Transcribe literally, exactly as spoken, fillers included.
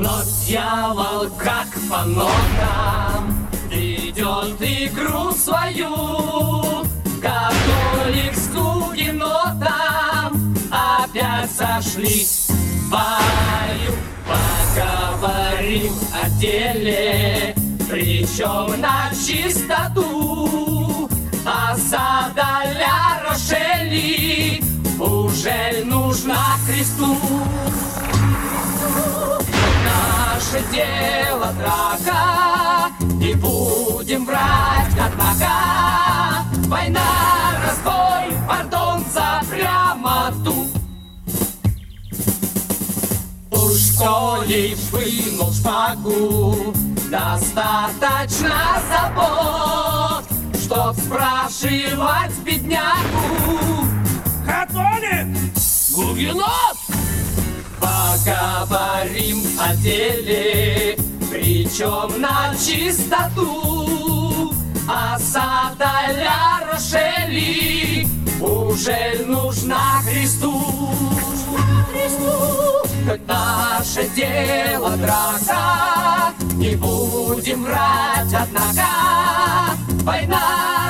Но дьявол, как по нотам, ведет игру свою. Католик с гугенотом опять сошлись в бою. Поговорим о деле, причем на чистоту. Осада Ля Рошели уже нужна Христу. Наше дело драка, не будем врать, однако. Война, разбой, пардон за прямоту. Уж коли вынул шпагу, достаточно забот, чтоб спрашивать беднягу. Католик! Гугенот! Поговорим о деле, причем на чистоту. Осада Ля Рошели уже нужна Христу. Хоть наше дело драка, не будем врать, однако. Война